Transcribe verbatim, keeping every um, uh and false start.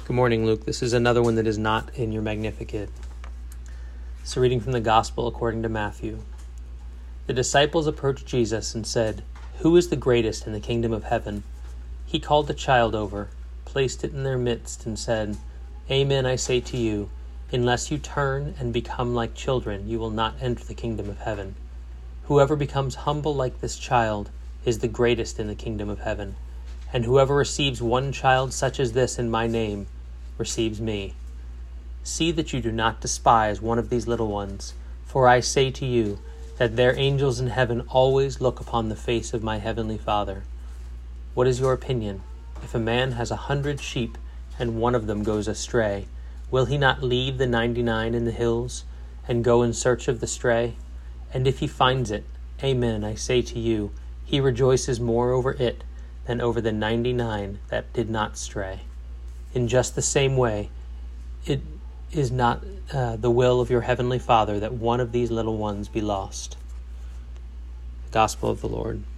Good morning, Luke. This is another one that is not in your Magnificat. So reading from the Gospel according to Matthew. The disciples approached Jesus and said, "Who is the greatest in the kingdom of heaven?" He called the child over, placed it in their midst, and said, "Amen, I say to you, unless you turn and become like children, you will not enter the kingdom of heaven. Whoever becomes humble like this child is the greatest in the kingdom of heaven. And whoever receives one child such as this in my name receives me. See that you do not despise one of these little ones, for I say to you that their angels in heaven always look upon the face of my heavenly Father. What is your opinion? If a man has a hundred sheep and one of them goes astray, will he not leave the ninety-nine in the hills and go in search of the stray? And if he finds it, amen, I say to you, he rejoices more over it than over the ninety-nine that did not stray. In just the same way, it is not uh, the will of your heavenly Father that one of these little ones be lost." The Gospel of the Lord.